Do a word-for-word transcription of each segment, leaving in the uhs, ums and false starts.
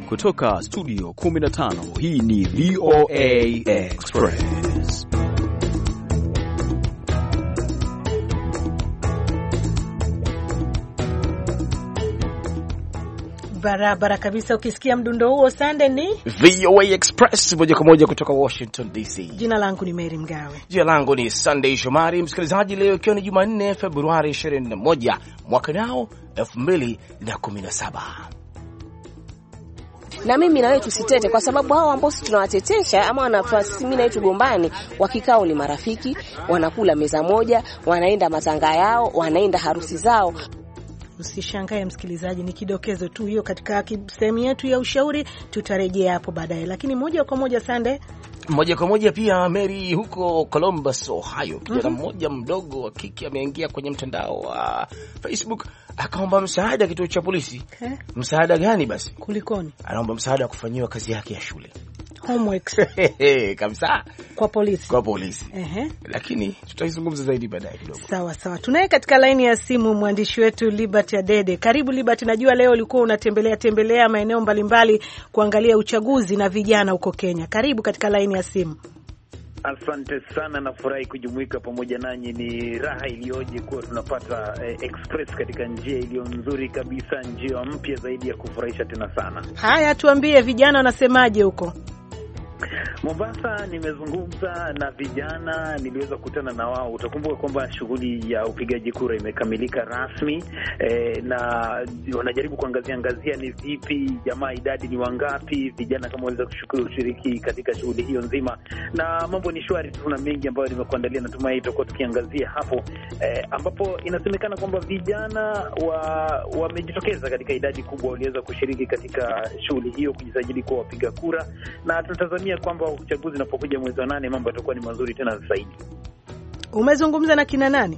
kutoka studio kumi na tano, hii ni V O A Express. Barabara kabisa, ukisikia mdundo huo Sunday ni V O A Express moja kwa moja kutoka Washington D C. Jina langu ni Mary Mgawe. Jina langu ni Sunday Shomari. Msikilizaji, leo ikiwa ni Jumanne Februari ishirini na moja mwaka nao elfu mbili na kumi na saba. Na mimi na wewe tusitete, kwa sababu hao ambao sisi tunawatetesha ama wanatuasi mimi na wewe tugombani, wakikao ni marafiki, wanakula meza moja, wanaenda matanga yao, wanaenda harusi zao. Usishangae msikilizaji, ni kidokezo tu hiyo katika sehemu yetu ya ushauri, tutarejea hapo baadaye. Lakini moja kwa moja Sunday, moja kwa moja pia Mary, huko Columbus, Ohio, kijana mmoja mm -hmm. mdogo wa kike ameingia kwenye mtandao wa Facebook akaomba msaada kituo cha polisi. He? Msaada gani basi? Kulikoni? Anaomba msaada kufanyiwa kazi yake ya shule. Homework. Kabisa. Kwa polisi. Kwa polisi. Ehe. Lakini tutaizungumza zaidi baadaye kidogo. Sawa sawa. Tunaye katika line ya simu mwandishi wetu Liberty Adede. Karibu Liberty, najua leo ulikuwa unatembelea tembelea maeneo mbalimbali kuangalia uchaguzi na vijana huko Kenya. Karibu katika line ya simu. Asante sana, nafurahi kujumuika pamoja nanyi. Ni raha iliyoje kuwa tunapata eh, express katika njia iliyo nzuri kabisa, njia mpya zaidi ya kufurahisha tena sana. Haya, tuambie vijana wanasemaje huko Mombasa. Nimezungumza na vijana, niliweza kukutana na wao. Utakumbuka kwamba shughuli ya upigaji kura imekamilika rasmi, e, na wanajaribu kuangazia angazia ni vipi jamaa, idadi ni wangapi, vijana kama waweza kushiriki katika shughuli hiyo nzima, na mambo ni shwari. Tuna mengi ambayo nimekuandalia, natumai tutakuwa tukiangazia hapo, e, ambapo inasemekana kwamba vijana wamejitokeza wa katika idadi kubwa, waliweza kushiriki katika shughuli hiyo, kujisajili kwa wapiga kura, na tunatazamia kwamba uchaguzi unapokuja mwezi wa nane mambo yatakuwa ni mazuri tena zaidi. Umezungumza na kina nani?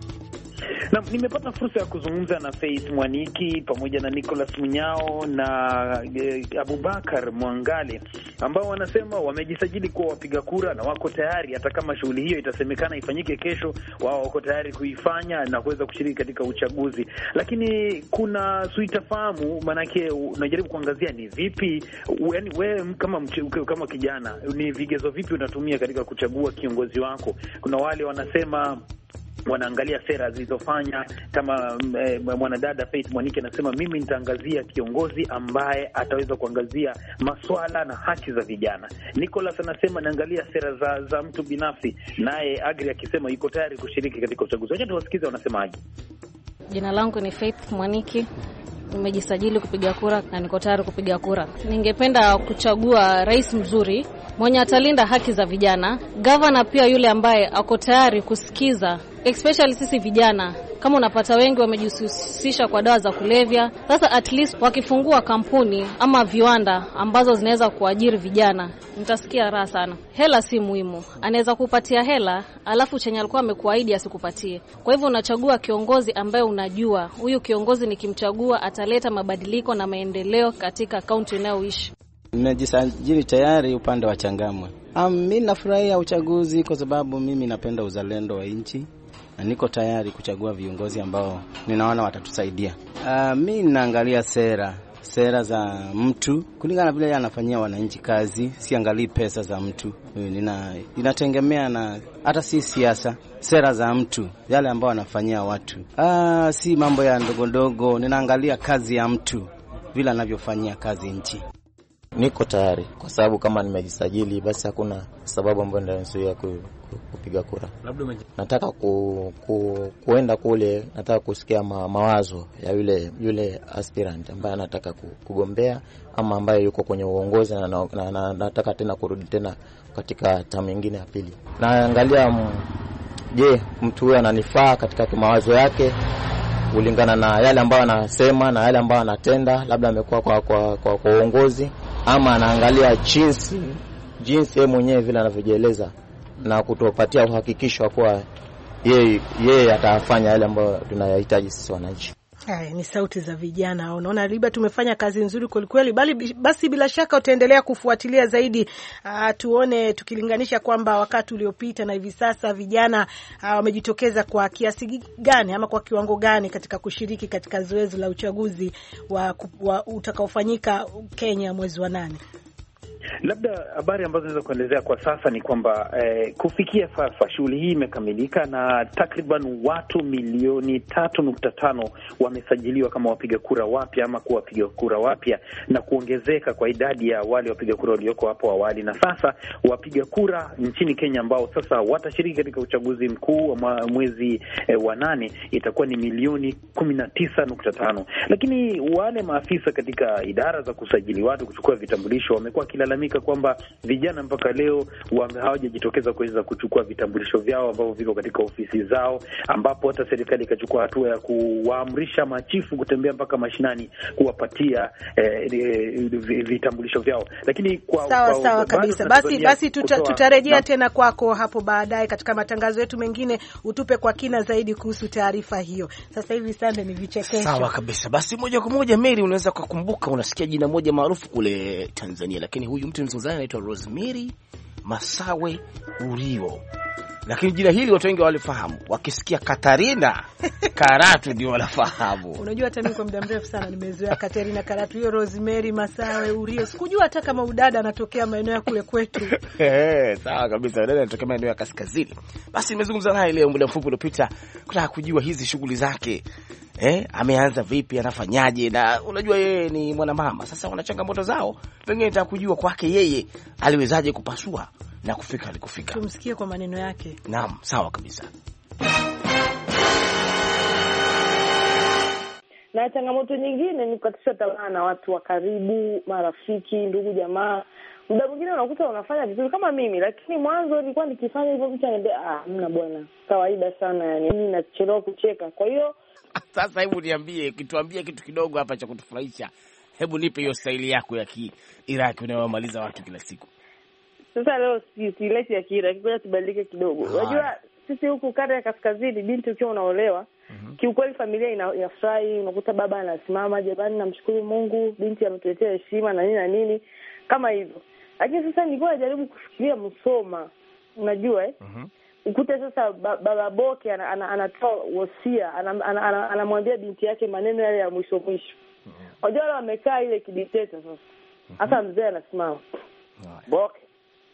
Na nimepata fursa ya kuzungumza na Faith Mwaniki pamoja na Nicholas Munyao na e, Abubakar Mwangale, ambao wanasema wamejisajili kuwa wapiga kura na wako tayari, hata kama shughuli hiyo itasemekana ifanyike kesho, wao wako tayari kuifanya na kuweza kushiriki katika uchaguzi. Lakini kuna suitafahamu, manake unajaribu kuangazia ni vipi, yaani wewe kama kama kijana, ni vigezo vipi unatumia katika kuchagua kiongozi wako. Kuna wale wanasema wanaangalia sera zilizofanya, kama e, mwanadada Faith Mwaniki anasema mimi nitaangazia kiongozi ambaye ataweza kuangazia masuala na haki za vijana. Nicholas anasema naangalia sera za, za mtu binafsi, naye Agri akisema yuko tayari kushiriki katika uchaguzi. Wacha tuwasikize wanasemaje. Jina langu ni Faith Mwaniki. Nimejisajili kupiga kura na niko tayari kupiga kura. Ningependa kuchagua rais mzuri mwenye atalinda haki za vijana, governor pia yule ambaye ako tayari kusikiza, especially sisi vijana. Kama unapata wengi wamejihusisha kwa dawa za kulevya, sasa at least wakifungua kampuni ama viwanda ambazo zinaweza kuajiri vijana, nitasikia raha sana. Hela si muhimu. Anaweza kupatia hela alafu chenye alikuwa amekuahidi asikupatie. Kwa hivyo unachagua kiongozi ambaye unajua huyu kiongozi nikimchagua ataleta mabadiliko na maendeleo katika kaunti unayoishi. Nimejisajili tayari upande wa Changamwe. Um, mimi nafurahia uchaguzi kwa sababu mimi napenda uzalendo wa nchi na niko tayari kuchagua viongozi ambao ninaona watatusaidia. Uh, mimi ninaangalia sera, sera za mtu kulingana vile anafanyia wananchi kazi, siangalii pesa za mtu. Nina inategemea na hata si siasa, sera za mtu, yale ambao anafanyia watu. Ah, uh, si mambo ya ndogo ndogo, ninaangalia kazi ya mtu vile anavyofanyia kazi nchi. Niko tayari kwa sababu kama nimejisajili basi hakuna sababu ambayo inanizuia kupiga kura. Labda nataka ku, ku, kuenda kule, nataka kusikia ma, mawazo ya yule yule aspirant ambaye anataka kugombea ama ambaye yuko kwenye uongozi na, na, na, na nataka tena kurudi tena katika tamu nyingine ya pili. Naangalia je, mtu huyo ananifaa katika mawazo yake kulingana na yale ambayo anasema na yale ambayo anatenda, labda amekuwa kwa kwa, kwa, kwa uongozi, ama anaangalia jinsi jinsi yeye mwenyewe vile anavyojieleza na kutopatia uhakikisho kwa yeye yeye atafanya yale ambayo tunayahitaji sisi wananchi. Haya ni sauti za vijana. Unaona Liba, tumefanya kazi nzuri kweli kweli, bali basi bila shaka utaendelea kufuatilia zaidi. Uh, tuone tukilinganisha kwamba wakati uliopita na hivi sasa vijana wamejitokeza uh, kwa kiasi gani ama kwa kiwango gani katika kushiriki katika zoezi la uchaguzi wa, wa utakaofanyika Kenya mwezi wa nane. Labda habari ambazo naweza kuelezea kwa sasa ni kwamba eh, kufikia sasa shughuli hii imekamilika na takriban watu milioni tatu nukta tano wamesajiliwa kama wapiga kura wapya ama kuwa wapiga kura wapya, na kuongezeka kwa idadi ya wale wapiga kura walioko hapo awali. Na sasa wapiga kura nchini Kenya ambao sasa watashiriki katika uchaguzi mkuu wa mwezi eh, wa nane itakuwa ni milioni kumi na tisa nukta tano. Lakini wale maafisa katika idara za kusajili watu kuchukua vitambulisho wamekuwa kilalamika kwamba vijana mpaka leo hawajajitokeza kuweza kuchukua vitambulisho vyao ambavyo viko katika ofisi zao, ambapo hata serikali ikachukua hatua ya kuwaamrisha machifu kutembea mpaka mashinani kuwapatia eh, eh, vitambulisho vyao. Lakini kwa sawa kwa, sawa kabisa. Basi basi tuta, tutarejea na tena kwako hapo baadaye katika matangazo yetu mengine, utupe kwa kina zaidi kuhusu taarifa hiyo. Sasa hivi sande ni vichekesho. Sawa kabisa. Basi moja kwa moja Mary, unaweza kukumbuka, unasikia jina moja maarufu kule Tanzania, lakini huyu mtu mzungumzaji anaitwa Rosemary Masawe Urio. Lakini jina hili watu wengi walifahamu, wakisikia Katarina Karatu ndio wanafahamu. Unajua hata mimi kwa muda mrefu sana nimezoea Katarina Karatu, hiyo Rosemary Masawe Urio sikujua hata kama udada anatokea maeneo ya kule kwetu. Eh, sawa kabisa, udada anatokea maeneo ya kaskazini. Basi nimezungumza naye leo muda mfupi uliopita kutaka kujua hizi shughuli zake. Eh, ameanza vipi, anafanyaje, na unajua yeye ni mwanamama. Sasa wana changamoto zao, pengine nataka kujua kwake yeye aliwezaje kupasua na kufika alikofika. Tumsikie kwa maneno yake. Naam, sawa kabisa. Na changamoto nyingine ni kukatisha tamaa na watu wa karibu, marafiki, ndugu, jamaa. Muda mwingine unakuta unafanya vizuri kama mimi, lakini mwanzo nilikuwa nikifanya hivyo mtu ananiambia ah, mna bwana, kawaida sana yani, mimi nachelewa kucheka. Kwa hiyo sasa hebu niambie, kituambie kitu kidogo hapa cha kutufurahisha. Hebu nipe hiyo staili yako ya Kiiraki unayomaliza watu kila siku. Sasa leo si sileti ya Kiiraki, ngoja tubadilike kidogo. Unajua sisi huku kanda ya kaskazini, binti ukiwa unaolewa, mm-hmm. kiukweli familia inafurahi, unakuta baba anasimama, jamani namshukuru Mungu, binti ametuletea heshima na nini na nini kama hivyo. Lakini sasa nilikuwa najaribu kufikiria Musoma, unajua eh? Mhm. Ukute sasa baba Boke anatoa wosia, anamwambia binti yake maneno yale ya mwisho mwisho. Unajua wale wamekaa ile kiditeta sasa. Hasa mzee anasimama. Boke.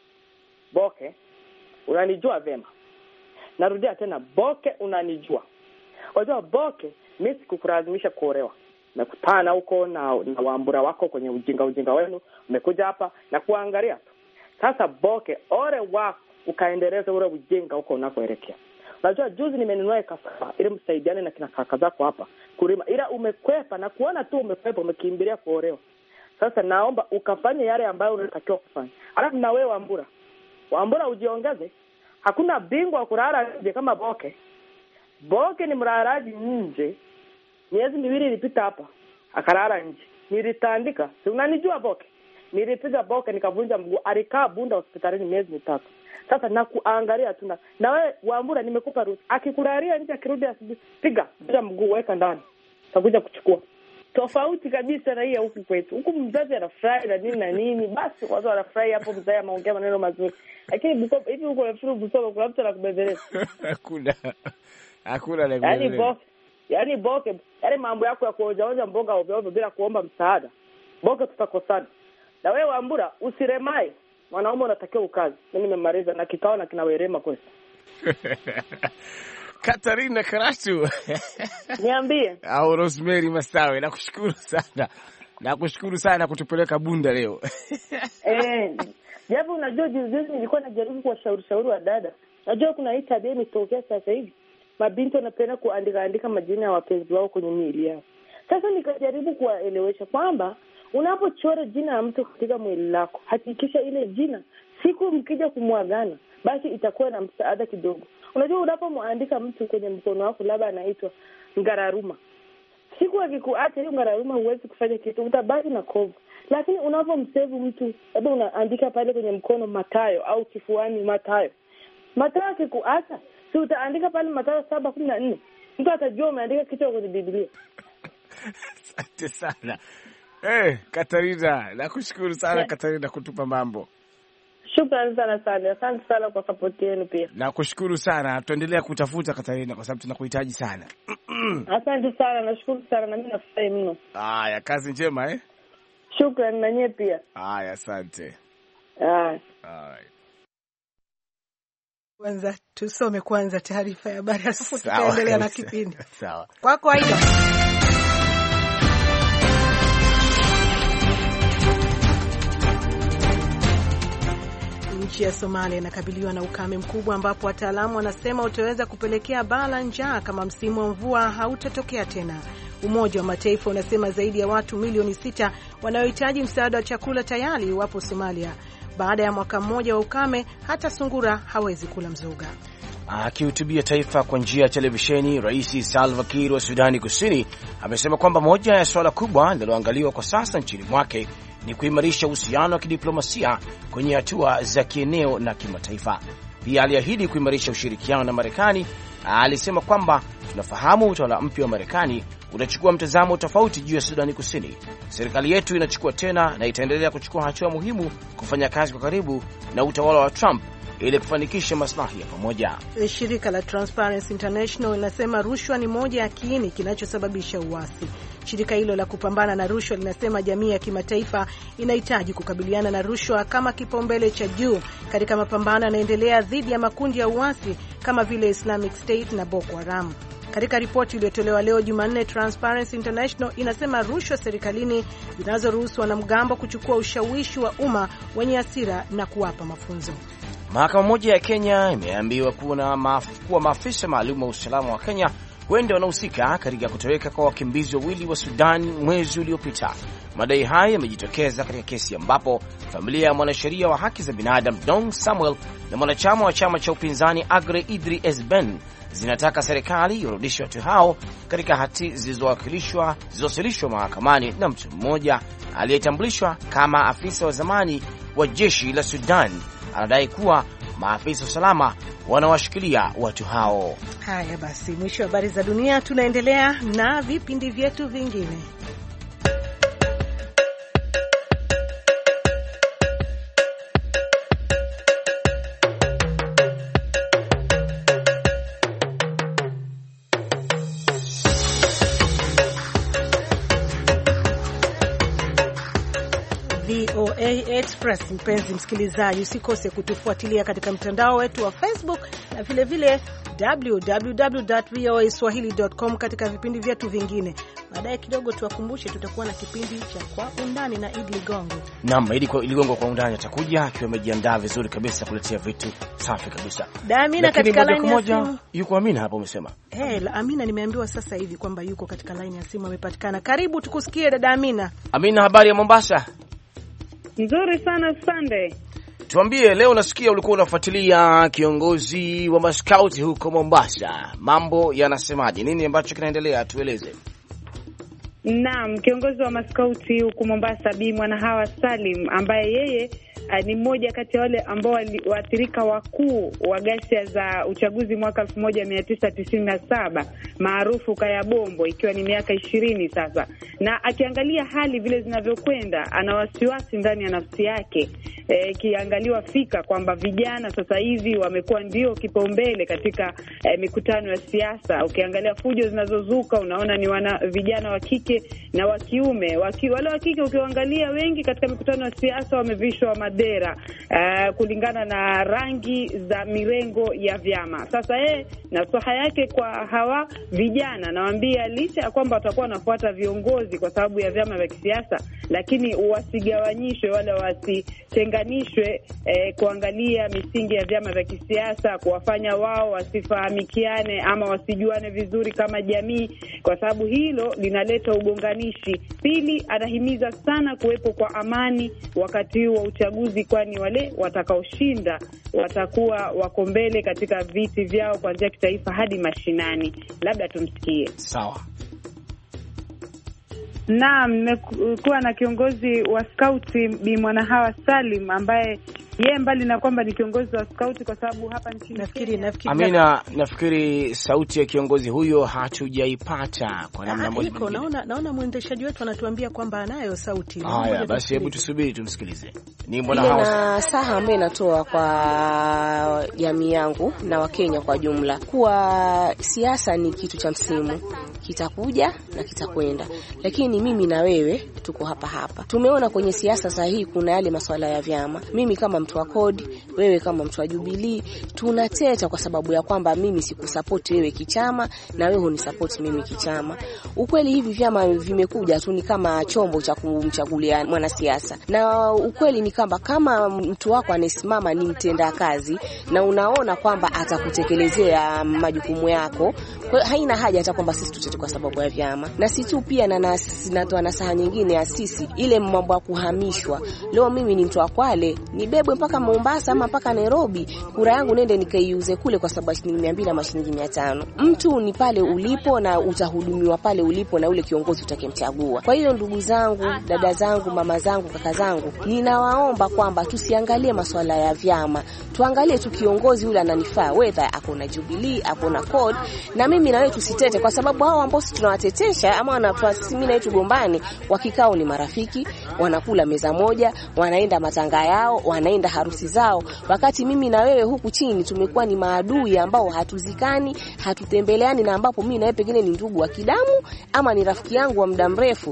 Boke, unanijua vema. Narudia tena, Boke unanijua. Unajua Boke, mimi sikukulazimisha kuolewa. Nakutana huko na, na Wambura wako kwenye ujinga ujinga wenu, umekuja hapa na kuangalia tu. Sasa Boke, ole wako ukaendeleza ule ujinga huko unakoelekea. Unajua juzi nimenunua kasafa ili msaidiane na kina kaka zako hapa kulima, ila umekwepa na kuona tu umekwepa, umekimbilia kuolewa. Sasa naomba ukafanye yale ambayo unatakiwa kufanya. Alafu na wewe Wambura, Wambura ujiongeze. Hakuna bingwa kulala nje kama Boke. Boke ni mlalaji nje. Miezi miwili ilipita hapa akalala nje. Nilitandika, si unanijua Boke? Nilipiga Boke nikavunja mguu, alikaa bunda hospitalini miezi mitatu. Sasa nakuangalia tu na na wewe Wambura, nimekupa ruhusa. Akikulalia nje akirudi asubuhi, piga piga mguu weka ndani. Takuja kuchukua. Tofauti kabisa na hii huku kwetu. Huku mzazi anafurahi na nini na nini, basi watu wanafurahi hapo, mzazi anaongea maneno mazuri. Lakini Bukoba hivi huko nafikiri Bukoba kuna mtu anakubembeleza. Hakuna. Hakuna la yaani Boke, yaani Boke, yaani mambo yako ya kuojaoja mboga ovyo ovyo bila kuomba msaada. Boke tutakosana. Na wewe Wambura usiremae. Mwanaume unatakiwa ukazi. Mimi nimemaliza na kikao na kinawerema kweli. Katarina Karatu. Niambie. Au Rosemary Masawe, nakushukuru sana. Nakushukuru sana kutupeleka Bunda leo. Eh, japo unajua juzi nilikuwa najaribu kuwashauri shauri wa dada. Najua kuna hii tabia imetokea sasa hivi. Mabinti wanapenda kuandika andika majina ya wapenzi wao kwenye miili yao. Sasa nikajaribu kuwaelewesha kwamba unapochora jina la mtu katika mwili lako, hakikisha ile jina siku mkija kumwagana basi itakuwa na msaada kidogo. Unajua unapomwandika mtu kwenye mkono wako labda anaitwa Ngararuma, siku akikuacha hiyo Ngararuma huwezi kufanya kitu, utabaki na kovu. Lakini unapomsave mtu, labda unaandika pale kwenye mkono Matayo au kifuani Matayo, Matayo akikuacha si utaandika pale Matayo saba kumi na nne, mtu atajua umeandika kitu kwenye Biblia. Asante sana. Eh, Katarina, nakushukuru sana yeah. Katarina kutupa mambo. Shukrani sana sana. Asante sana kwa support yenu pia. Nakushukuru sana. Tuendelea kutafuta Katarina kwa sababu tunakuhitaji sana. Asante sana, nashukuru sana na mimi nafurahi mno. Haya, kazi njema eh? Shukrani na nyie pia. Haya, asante. Haya. Haya. Kwanza tusome kwanza taarifa ya habari alafu tutaendelea na kipindi. Sawa. Kwako Aida. Nchi ya Somalia inakabiliwa na ukame mkubwa ambapo wataalamu wanasema utaweza kupelekea baa la njaa kama msimu wa mvua hautatokea tena. Umoja wa Mataifa unasema zaidi ya watu milioni sita wanaohitaji msaada wa chakula tayari wapo Somalia. Baada ya mwaka mmoja wa ukame, hata sungura hawezi kula mzoga. Akihutubia taifa kwa njia ya televisheni, Rais Salva Kiir wa Sudani Kusini amesema kwamba moja ya swala kubwa linaloangaliwa kwa sasa nchini mwake ni kuimarisha uhusiano wa kidiplomasia kwenye hatua za kieneo na kimataifa. Pia aliahidi kuimarisha ushirikiano na Marekani. Alisema kwamba tunafahamu utawala mpya wa Marekani unachukua mtazamo tofauti juu ya Sudani Kusini. Serikali yetu inachukua tena na itaendelea kuchukua hatua muhimu kufanya kazi kwa karibu na utawala wa Trump ili kufanikisha maslahi ya pamoja. Shirika la Transparency International linasema rushwa ni moja ya kiini kinachosababisha uasi. Shirika hilo la kupambana na rushwa linasema jamii ya kimataifa inahitaji kukabiliana na rushwa kama kipaumbele cha juu katika mapambano yanayoendelea dhidi ya makundi ya uasi kama vile Islamic State na Boko Haram. Katika ripoti iliyotolewa leo Jumanne, Transparency International inasema rushwa serikalini zinazoruhusu wanamgambo kuchukua ushawishi wa umma wenye hasira na kuwapa mafunzo. Mahakama moja ya Kenya imeambiwa kuwa maf, maafisa maalum wa usalama wa Kenya huenda wanahusika katika kutoweka kwa wakimbizi wawili wa Sudan mwezi uliopita. Madai haya yamejitokeza katika kesi ambapo familia ya mwanasheria wa haki za binadamu Dong Samuel na mwanachama wa chama cha upinzani Agre Idri Esben zinataka serikali irudishe watu hao katika hati zilizowakilishwa zilizowasilishwa mahakamani na mtu mmoja aliyetambulishwa kama afisa wa zamani wa jeshi la Sudan. Anadai kuwa maafisa wa usalama wanawashikilia watu hao. Haya basi, mwisho wa habari za dunia. Tunaendelea na vipindi vyetu vingine. V O A Express. Mpenzi msikilizaji, usikose kutufuatilia katika mtandao wetu wa Facebook na vile vile w w w dot v o a swahili dot com katika vipindi vyetu vingine. Baadaye kidogo tuwakumbushe tutakuwa na kipindi cha Kwa Undani na Idi Ligongo. Naam, Idi Ligongo Kwa Undani atakuja akiwa amejiandaa vizuri kabisa kuletea vitu safi kabisa. Da Amina katika line ya simu. Yuko Amina hapo umesema? Eh, hey, Amina nimeambiwa sasa hivi kwamba yuko katika line ya simu amepatikana. Karibu tukusikie dada Amina. Amina, habari ya Mombasa? Nzuri sana Sunday. Tuambie, leo nasikia ulikuwa unafuatilia kiongozi wa maskauti huko Mombasa. Mambo yanasemaje? Nini ambacho kinaendelea? Tueleze. Naam, kiongozi wa maskauti huko Mombasa Bi Mwanahawa Salim, ambaye yeye uh, ni mmoja kati ya wale ambao waathirika wakuu wa ghasia za uchaguzi mwaka elfu moja mia tisa tisini na saba maarufu Kaya Bombo, ikiwa ni miaka ishirini sasa. Na akiangalia hali vile zinavyokwenda, ana wasiwasi ndani ya nafsi yake, ikiangaliwa e, fika kwamba vijana sasa hivi wamekuwa ndio kipaumbele katika e, mikutano ya siasa. Ukiangalia fujo zinazozuka, unaona ni wana vijana wa kike na wa kiume. Waki, wale wa kike ukiangalia wengi katika mikutano ya siasa wamevishwa madera uh, kulingana na rangi za mirengo ya vyama. Sasa yeye nasaha yake kwa hawa vijana, nawaambia licha ya kwamba watakuwa wanafuata viongozi kwa sababu ya vyama vya kisiasa, lakini wasigawanyishwe wala wasitenganishwe, eh, kuangalia misingi ya vyama vya kisiasa, kuwafanya wao wasifahamikiane ama wasijuane vizuri kama jamii, kwa sababu hilo linaleta ugonganishi. Pili, anahimiza sana kuwepo kwa amani wakati wa uchaguzi, kwani wale watakaoshinda watakuwa wako mbele katika viti vyao kuanzia kitaifa hadi mashinani. Labda tumsikie. Sawa. Naam, nimekuwa na kiongozi wa skauti Bi Mwanahawa Salim, ambaye yeye mbali na kwamba ni kiongozi wa scout, kwa sababu hapa nchini nafikiri nafikiri Amina, nafikiri sauti ya kiongozi huyo hatujaipata kwa namna moja. Iko naona naona mwendeshaji wetu anatuambia kwamba anayo sauti. Haya basi, hebu tusubiri tumsikilize. Ni mbona hao na saha ambaye natoa kwa jamii yangu na Wakenya kwa jumla, kuwa siasa ni kitu cha msimu, kitakuja na kitakwenda, lakini mimi na wewe tuko hapa hapa. Tumeona kwenye siasa sahihi kuna yale masuala ya vyama. Mimi kama mtu wa kodi, wewe kama mtu wa Jubilee, tunateta kwa sababu ya kwamba mimi sikusupport wewe kichama na wewe hunisupport mimi kichama. Ukweli hivi vyama vimekuja tu ni kama chombo cha kumchagulia mwanasiasa. Na ukweli ni kwamba kama mtu wako anasimama ni mtenda kazi na unaona kwamba atakutekelezea majukumu yako, kwa haina haja hata kwamba sisi tutete kwa sababu ya vyama. Na si tu pia na natoa nasaha nyingine ya sisi ile mambo ya kuhamishwa. Leo mimi ni mtu wa Kwale, nibebwe mpaka Mombasa ama mpaka Nairobi, kura yangu nende nikaiuze kule kwa sababu shilingi mia mbili na shilingi mia tano. Mtu ni pale ulipo na utahudumiwa pale ulipo na ule kiongozi utakemchagua. Kwa hiyo ndugu zangu, dada zangu, mama zangu, kaka zangu, ninawaomba kwamba tusiangalie masuala ya vyama. Tuangalie tu kiongozi yule ananifaa, whether ako na Jubilee, ako na code, na mimi na wewe tusitete kwa sababu hao ambao tunawatetesha ama wanatuasi mimi na wewe tugombani, wakikao ni marafiki, wanakula meza moja, wanaenda matanga yao, wanaenda harusi zao, wakati mimi na wewe huku chini tumekuwa ni maadui ambao hatuzikani, hatutembeleani, na ambapo mimi na wewe pengine ni ndugu wa kidamu ama ni rafiki yangu wa muda mrefu.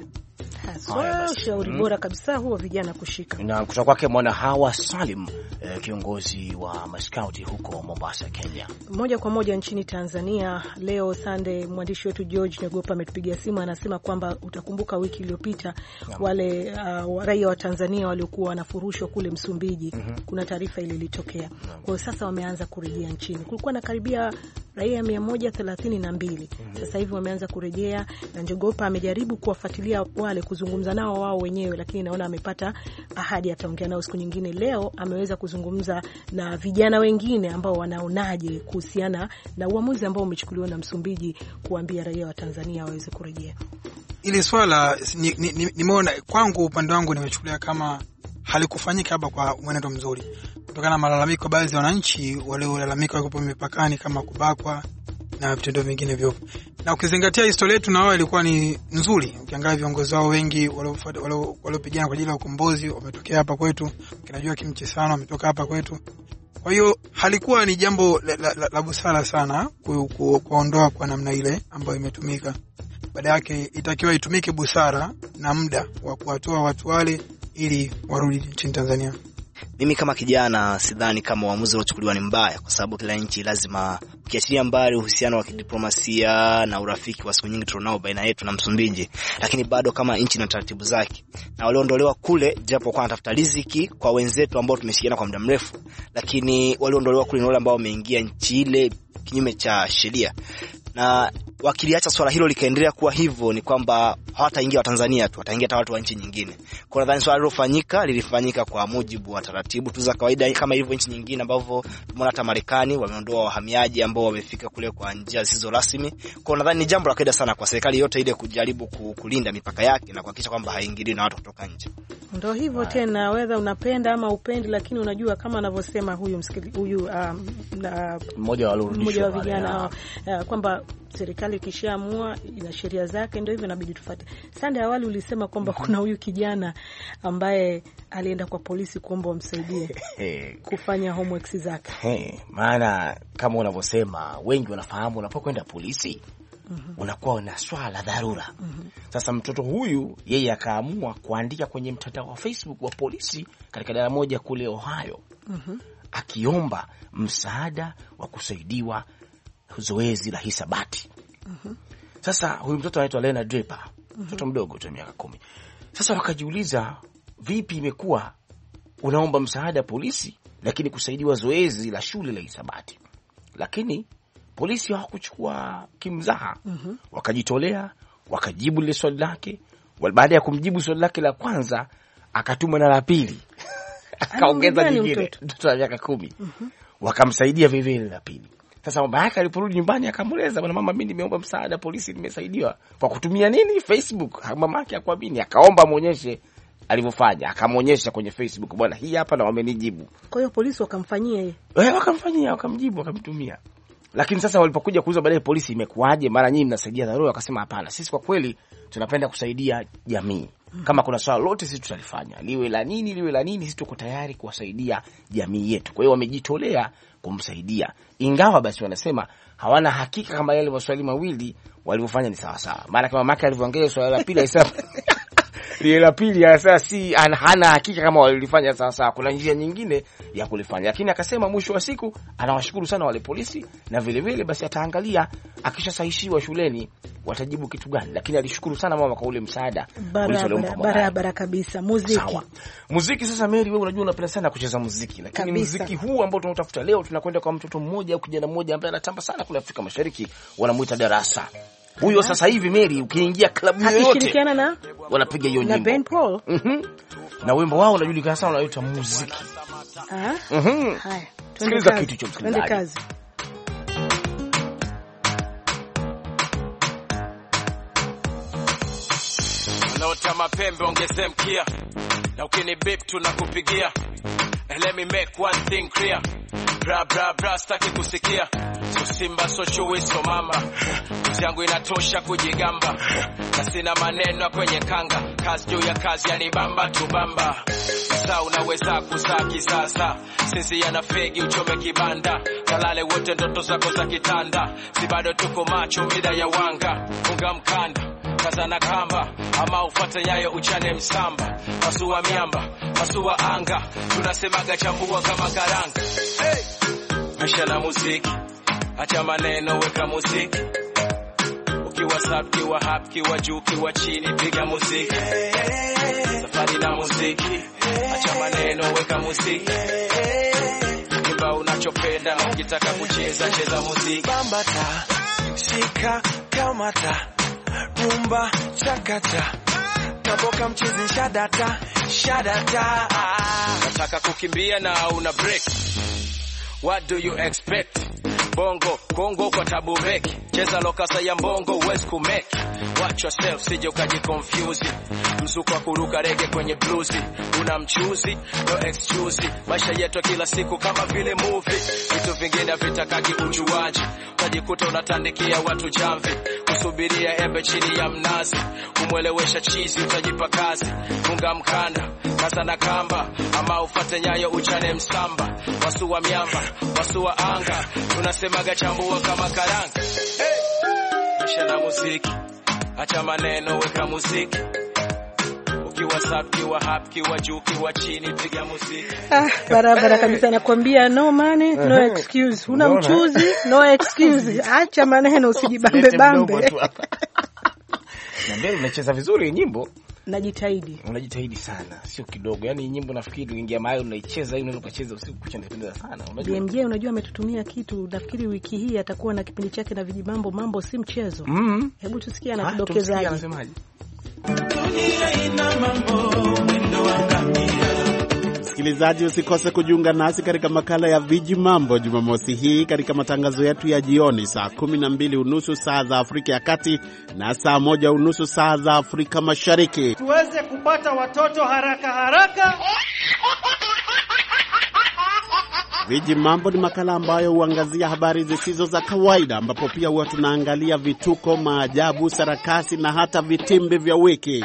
Haya, ushauri hmm. bora kabisa huo vijana kushika. Na kutoka kwake Mwana Hawa Salim, eh, kiongozi wa maskauti huko Mombasa, Kenya. Moja kwa moja nchini Tanzania leo Sunday, mwandishi wetu George Nyogopa ametupigia simu, anasema kwamba utakumbuka wiki iliyopita wale uh, raia wa Tanzania waliokuwa wanafurushwa kule Msumbiji, mm -hmm. kuna taarifa ile ilitokea. Kwa hiyo sasa wameanza kurejea nchini. Kulikuwa na karibia raia mia moja thelathini na mbili. Mm -hmm. Sasa hivi wameanza kurejea na Njogopa amejaribu kuwafuatilia wale, kuzungumza nao wao wenyewe, lakini naona amepata ahadi ataongea nao siku nyingine. Leo ameweza kuzungumza na vijana wengine ambao wanaonaje kuhusiana na uamuzi ambao umechukuliwa na Msumbiji kuambia raia wa Tanzania waweze kurejea. Ili swala nimeona ni, ni kwangu upande wangu nimechukulia kama halikufanyika hapa kwa mwenendo mzuri, kutokana na malalamiko baadhi ya wananchi waliolalamika wako mipakani kama kubakwa na vitendo vingine vyote. Na ukizingatia historia yetu na wao ilikuwa ni nzuri, ukiangalia viongozi wao wengi waliopigana kwa ajili ya ukombozi wametokea hapa kwetu, kinajua Kimchi sana wametoka hapa kwetu. Kwa hiyo halikuwa ni jambo la, la, la, la busara sana ku, ku, kuondoa kwa namna ile ambayo imetumika. Baada yake itakiwa itumike busara na muda wa kuwatoa watu wale ili warudi nchini Tanzania. Mimi kama kijana sidhani kama uamuzi uliochukuliwa ni mbaya, kwa sababu kila nchi lazima, ukiachilia mbali uhusiano wa kidiplomasia na urafiki wa siku nyingi tunao baina yetu na Msumbiji, lakini bado kama nchi na taratibu zake. Na waliondolewa kule japo kwa anatafuta riziki kwa wenzetu ambao tumeshirikiana kwa muda mrefu, lakini waliondolewa kule ni wale ambao wameingia nchi ile kinyume cha sheria. Na wakiliacha swala hilo likaendelea kuwa hivyo, ni kwamba hawataingia wa Tanzania tu, wataingia hata watu wa nchi nyingine. Kwa nadhani swala lilofanyika lilifanyika kwa mujibu wa taratibu tu za kawaida kama ilivyo nchi nyingine ambavyo tumeona hata Marekani wameondoa wahamiaji ambao wamefika kule kwa njia zisizo rasmi. Kwa nadhani ni jambo la kawaida sana kwa serikali yote ile kujaribu kulinda mipaka yake na kuhakikisha kwamba haingili na watu kutoka nje. Ndio hivyo tena, whether unapenda ama upendi, lakini unajua kama anavyosema huyu msikili huyu um, na mmoja wa mmoja wa vijana uh, kwamba serikali kishaamua ina sheria zake, ndio hivyo inabidi tufuate. Sande, awali ulisema kwamba kuna huyu kijana ambaye alienda kwa polisi kuomba wamsaidie kufanya homework zake. Hey, maana kama unavyosema wengi wanafahamu unapokwenda polisi mm-hmm. unakuwa na swala la dharura. Mm-hmm. Sasa mtoto huyu yeye akaamua kuandika kwenye mtandao wa Facebook wa polisi katika dara moja kule Ohio. Mm-hmm. akiomba msaada wa kusaidiwa zoezi la hisabati. Mm-hmm. Sasa huyu mtoto anaitwa Lena Draper, mm-hmm. mtoto mdogo tu miaka kumi. Sasa wakajiuliza, vipi imekuwa unaomba msaada polisi lakini kusaidiwa zoezi la shule la hisabati? Lakini polisi hawakuchukua kimzaha. Mm-hmm. Wakajitolea, wakajibu lile swali lake. Baada ya kumjibu swali lake la kwanza, akatuma na la pili. Akaongeza nyingine, mtoto wa miaka kumi. Mm-hmm. Wakamsaidia vile vile la pili. Sasa baba yake aliporudi nyumbani akamueleza, bwana mama, mimi nimeomba msaada polisi, nimesaidiwa kwa kutumia nini? Facebook. Mama yake akwamini, akaomba muonyeshe alivyofanya, akamonyesha kwenye Facebook, bwana hii hapa na wamenijibu. Kwa hiyo polisi wakamfanyia yeye. Eh, wakamfanyia, wakamjibu, wakamtumia. Lakini sasa walipokuja kuuliza baadaye polisi, imekuaje, mara nyingi mnasaidia dharura, wakasema hapana, sisi kwa kweli tunapenda kusaidia jamii. Kama kuna swala lote sisi tutalifanya, liwe la nini liwe la nini, sisi tuko tayari kuwasaidia jamii yetu. Kwa hiyo wamejitolea kumsaidia, ingawa basi wanasema hawana hakika kama yale maswali mawili walivyofanya ni sawa sawa. Maana kama mama alivyoongea swali la pili aisema ile la pili sasa si hana hakika kama walifanya sawa sawa, kuna njia nyingine ya kulifanya. Lakini akasema mwisho wa siku anawashukuru sana wale polisi, na vile vile basi ataangalia akishasahishiwa shuleni watajibu kitu gani. Lakini alishukuru sana mama kwa ule msaada barabara barabara kabisa. Muziki sawa. Muziki sasa, Mary, wewe unajua unapenda sana kucheza muziki, lakini kabisa. Muziki huu ambao tunatafuta leo tunakwenda kwa mtoto mmoja au kijana mmoja ambaye anatamba sana kule Afrika Mashariki, wanamuita Darasa. Huyo sasa hivi Mary, ukiingia klabu yoyote akishirikiana na wanapiga hiyo nyimbo na Ben Paul. Mhm. Na wimbo wao unajulikana sana, unaitwa Muziki. Ah. Mhm. Haya, sikiliza kitu cha msikilizaji. Twende kazi. Unaota mapembe ongeze mkia, na ukini beep tunakupigia. And let me make one thing clear. Bra bra bra staki kusikia. So simba so chui so mama. Kazi yangu inatosha kujigamba. Na sina maneno kwenye kanga. Kazi juu ya kazi yani bamba tu bamba. Sasa unaweza kuzaa kisasa. Sisi yana fegi uchome kibanda. Kalale wote ndoto zako za kitanda. Si bado tuko macho mida ya wanga. Funga mkanda, kaza na kamba. Ama ufuate nyayo uchane msamba. Pasua miamba, pasua anga. Tunasemaga chambua kama karanga. Hey! Maisha na muziki, acha maneno weka muziki. Ukiwa sub, kiwa hap, kiwa juu, kiwa chini, piga muziki. Safari na muziki, acha maneno weka muziki. Imba unachopenda, ukitaka kucheza, cheza muziki. Bambata, shika, kamata, rumba, chakata. Naboka mchizi shadata, shadata. Nataka kukimbia na una break. What do you expect? Bongo, Kongo kwa tabu meki. Cheza lokasa ya mbongo, uwezi kumeki. Watch yourself, sije ukaji confuse. Mzuko wa kuruka rege kwenye bluesi. Una mchuzi, no excuse. Maisha yetu kila siku kama vile movie. Vitu vingine vitakaki ujuaji. Utajikuta unatandikia watu jamvi. Kusubiria embe chini ya mnazi. Kumwelewesha chizi utajipa kazi. Funga mkanda, kaza na kamba. Ama ufate nyayo uchane msamba. Wasua miamba, wasua anga. Tunasemaga chambua kama karanga. Hey! Maisha na muziki, acha maneno weka muziki. Ukiwa sub, kiwa hap, kiwa juu, kiwa chini, piga muziki. Ah, barabara kabisa, nakwambia no money, no excuse. Una mchuzi, no excuse. Acha maneno, usijibambe bambe. Na mbele unacheza vizuri nyimbo. Najitahidi. Unajitahidi sana, sio kidogo. Yaani nyimbo nafikiri uingia mahali unaicheza, unaweza kucheza usiku kucha, inapendeza sana. Unajua B M J, unajua ametutumia kitu, nafikiri wiki hii atakuwa na kipindi chake na vijimambo, mambo si mchezo. Mhm. Hebu tusikie anatudokezaje. Anasemaje? Dunia ina mambo mwendo wangamia. Msikilizaji, usikose kujiunga nasi katika makala ya Viji Mambo Jumamosi hii katika matangazo yetu ya jioni saa kumi na mbili unusu saa za Afrika ya Kati na saa moja unusu saa za Afrika Mashariki. Tuweze kupata watoto haraka haraka. Viji Mambo ni makala ambayo huangazia habari zisizo za kawaida, ambapo pia huwa tunaangalia vituko, maajabu, sarakasi na hata vitimbi vya wiki.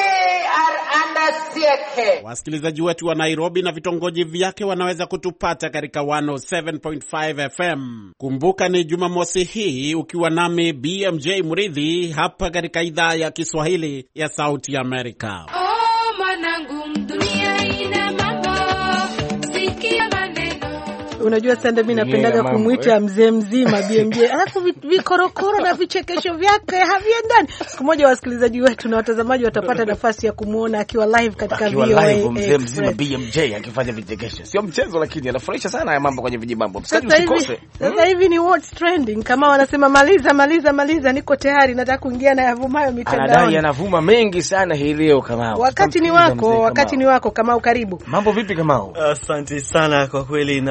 Wasikilizaji wetu wa Nairobi na vitongoji vyake wanaweza kutupata katika one oh seven point five F M. Kumbuka ni Jumamosi hii ukiwa nami B M J Muridhi hapa katika idhaa ya Kiswahili ya Sauti ya Amerika. Oh, manangu, dunia ina mambo, sikia maneno. Unajua sasa mimi napendaga kumuita mzee mzima B M J. Alafu vikorokoro na vichekesho vyake haviendani. Siku moja wasikilizaji wetu na watazamaji watapata nafasi ya kumuona akiwa live katika V O A. Mzee mzima B M J akifanya vichekesho. Sio mchezo, lakini anafurahisha sana haya mambo kwenye vijimambo. Msikilizaji usikose. Sasa hivi ni what's trending. Kama wanasema maliza maliza maliza, niko tayari, nataka kuingia na yavumayo mitandaoni. Anadai yanavuma mengi sana hii leo kama. Wakati ni wako, wakati ni wako kama ukaribu. Mambo vipi kama? Asante sana kwa kweli, naona kwamba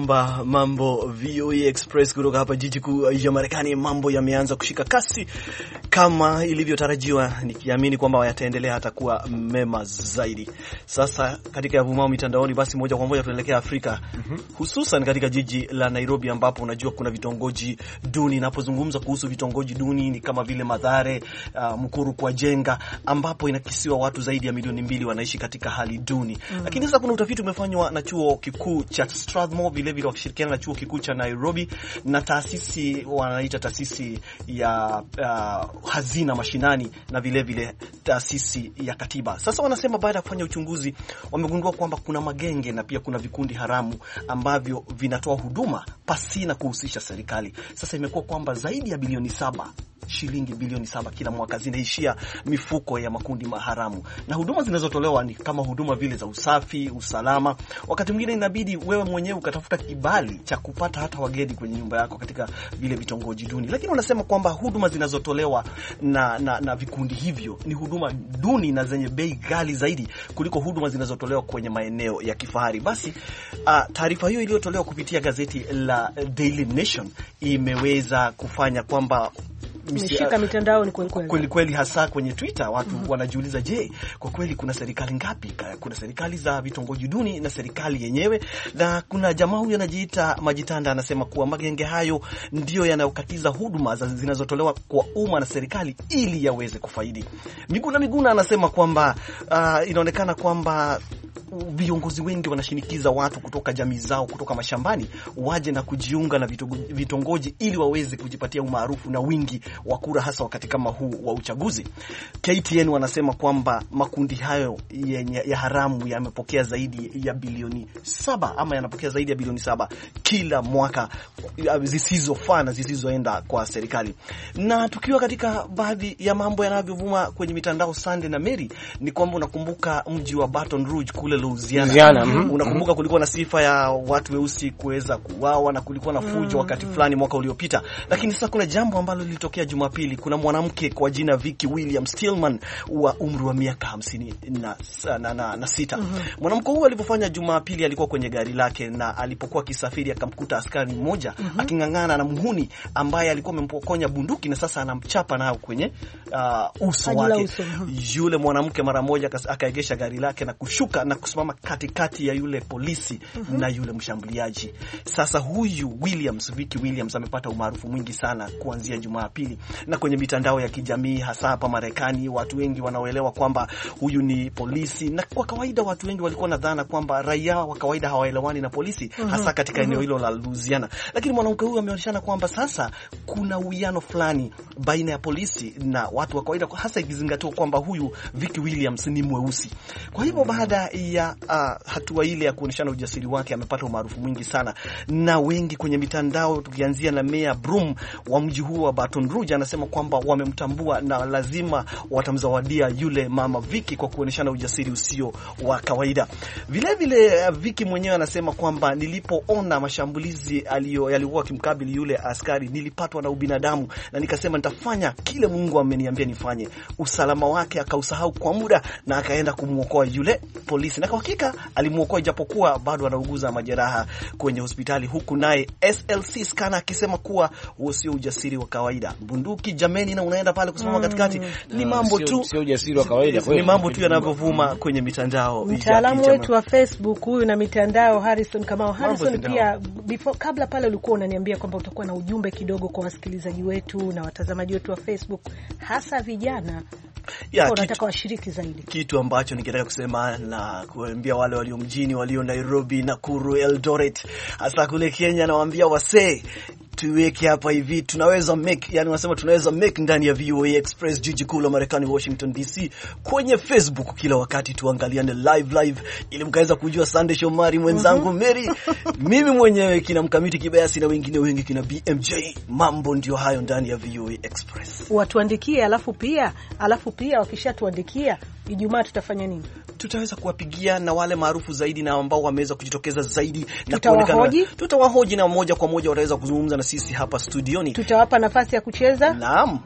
sambamba. Mambo V O E Express kutoka hapa jiji kuu ya Marekani. Mambo yameanza kushika kasi kama ilivyotarajiwa, nikiamini kwamba yataendelea hata kuwa mema zaidi. Sasa katika yavumao mitandaoni, basi moja kwa moja tunaelekea Afrika, mm-hmm. hususan katika jiji la Nairobi, ambapo unajua kuna vitongoji duni. Ninapozungumza kuhusu vitongoji duni ni kama vile Mathare, uh, Mukuru kwa Jenga, ambapo inakisiwa watu zaidi ya milioni mbili wanaishi katika hali duni. Mm. Lakini sasa kuna utafiti umefanywa na chuo kikuu cha Strathmore, vile vile wakishirikiana na chuo kikuu cha Nairobi na taasisi wanaita taasisi ya uh, hazina mashinani na vile vile taasisi ya katiba. Sasa wanasema baada ya kufanya uchunguzi wamegundua kwamba kuna magenge na pia kuna vikundi haramu ambavyo vinatoa huduma pasina kuhusisha serikali. Sasa imekuwa kwamba zaidi ya bilioni saba shilingi bilioni saba kila mwaka zinaishia mifuko ya makundi maharamu, na huduma zinazotolewa ni kama huduma vile za usafi, usalama. Wakati mwingine inabidi wewe mwenyewe ukatafuta kibali cha kupata hata wageni kwenye nyumba yako katika vile vitongoji duni. Lakini wanasema kwamba huduma zinazotolewa na, na, na vikundi hivyo ni huduma duni na zenye bei ghali zaidi kuliko huduma zinazotolewa kwenye maeneo ya kifahari. Basi uh, taarifa hiyo iliyotolewa kupitia gazeti la Daily Nation imeweza kufanya kwamba Mishika mitandao ni kweli kweli. Kweli kweli, hasa kwenye Twitter watu mm-hmm. wanajiuliza, je, kwa kweli kuna serikali ngapi? Kuna serikali za vitongoji duni na serikali yenyewe. Na kuna jamaa huyu anajiita Majitanda anasema kuwa magenge hayo ndio yanayokatiza huduma zinazotolewa kwa umma na serikali ili yaweze kufaidi. Miguna Miguna anasema kwamba uh, inaonekana kwamba viongozi wengi wanashinikiza watu kutoka jamii zao, kutoka mashambani waje na kujiunga na vitongoji ili waweze kujipatia umaarufu na wingi wa kura, hasa wakati kama huu wa uchaguzi. K T N wanasema kwamba makundi hayo ya, ya haramu yamepokea zaidi ya bilioni saba ama yanapokea zaidi ya bilioni saba kila mwaka zisizofaa na zisizoenda kwa serikali. Na tukiwa katika baadhi ya mambo yanavyovuma kwenye mitandao, Sunday na Mary, ni kwamba unakumbuka mji wa Baton Rouge kule Louisiana. Louisiana. Mm-hmm. Unakumbuka kulikuwa na sifa ya watu weusi kuweza kuuawa na kulikuwa na fujo mm-hmm. wakati fulani mwaka uliopita. Lakini sasa kuna jambo ambalo lilitokea Jumapili. Kuna mwanamke kwa jina Vicky Williams Stillman wa umri wa miaka hamsini na, na, na, na sita. Mm-hmm. Mwanamke huyu alipofanya Jumapili alikuwa kwenye gari lake, na alipokuwa kisafiri akamkuta askari mmoja mm-hmm. akingangana na muhuni ambaye alikuwa amempokonya bunduki na sasa anamchapa nao kwenye uh, uso wake. Uso. Yule mwanamke mara moja akaegesha gari lake na kushuka na kusimama katikati ya yule polisi mm-hmm. na yule mshambuliaji. Sasa huyu Williams, Vicky Williams amepata umaarufu mwingi sana kuanzia Jumapili, na kwenye mitandao ya kijamii hasa hapa Marekani watu wengi wanaoelewa kwamba huyu ni polisi, na kwa kawaida watu wengi walikuwa na dhana kwamba raia wa kawaida hawaelewani na polisi mm-hmm. hasa katika eneo hilo la Louisiana. Lakini mwanamke huyu ameonyeshana kwamba sasa kuna uwiano fulani baina ya polisi na watu wa kawaida, hasa ikizingatiwa kwamba huyu Vicky Williams ni mweusi. Kwa hivyo baada ya uh, hatua ile ya kuonyeshana ujasiri wake amepata umaarufu mwingi sana, na wengi kwenye mitandao, tukianzia na Mayor Broom wa mji huo wa Baton Rouge anasema kwamba wamemtambua na lazima watamzawadia yule mama Vicky kwa kuonyeshana ujasiri usio wa kawaida. Vile vile Vicky mwenyewe anasema kwamba nilipoona mashambulizi aliyo yalikuwa kimkabili yule askari, nilipatwa na ubinadamu na nikasema nitafanya kile Mungu ameniambia nifanye. Usalama wake akausahau kwa muda na akaenda kumuokoa yule polisi, na kwa hakika alimuokoa japokuwa bado anauguza majeraha kwenye hospitali, huku naye S L C Scanner akisema kuwa huo sio ujasiri wa kawaida. Bunduki jameni, na unaenda pale kusimama katikati, ni mambo tu sio ujasiri wa kawaida kweli, ni mambo tu yanavyovuma kwenye mitandao. Mtaalamu wetu wa Facebook huyu na mitandao Harrison Kamau. Harrison, pia before kabla pale ulikuwa unaniambia kwamba utakuwa na ujumbe kidogo kwa wasikilizaji wetu na watazamaji wetu wa Facebook, hasa vijana ya, kitu, washiriki zaidi. Kitu ambacho ningetaka kusema na kuambia wale walio mjini, walio Nairobi, Nakuru, Eldoret, hasa kule Kenya, nawaambia wasee tuweke hapa hivi, tunaweza make, yani wanasema tunaweza make ndani ya V O A Express, jiji kuu la Marekani Washington D C, kwenye Facebook kila wakati tuangaliane live live ili mkaweza kujua Sunday Shomari mwenzangu mm-hmm. Mary, mimi mwenyewe kina Mkamiti Kibayasi na wengine wengi kina B M J. Mambo ndio hayo ndani ya V O A Express. Watuandikie, alafu pia alafu pia wakishatuandikia Ijumaa tutafanya nini? Tutaweza kuwapigia na wale maarufu zaidi na ambao wameweza kujitokeza zaidi na kuonekana. Tutawahoji na moja kwa moja wataweza kuzungumza na sisi hapa studioni. Tutawapa nafasi ya kucheza. Naam.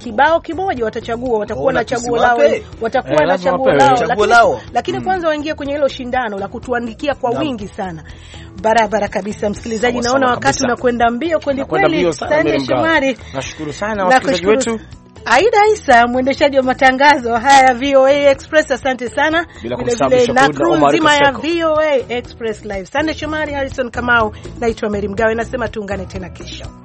kibao kimoja watachagua, watakuwa oh, na chaguo lao, watakuwa eh, na chaguo lao, lakini, lao. lakini mm. kwanza waingie kwenye hilo shindano la kutuandikia kwa na wingi sana. Barabara kabisa msikilizaji, sawa, naona sawa, wakati unakwenda mbio kweli kweli. Sande Shomari, nashukuru sana wasikilizaji wetu. Aida Isa mwendeshaji wa matangazo haya ya V O A Express, asante sana. Vile vile na crew nzima ya V O A Express Live. Sande Shomari, Harrison Kamau, naitwa Mary Mgawe, nasema tuungane tena kesho.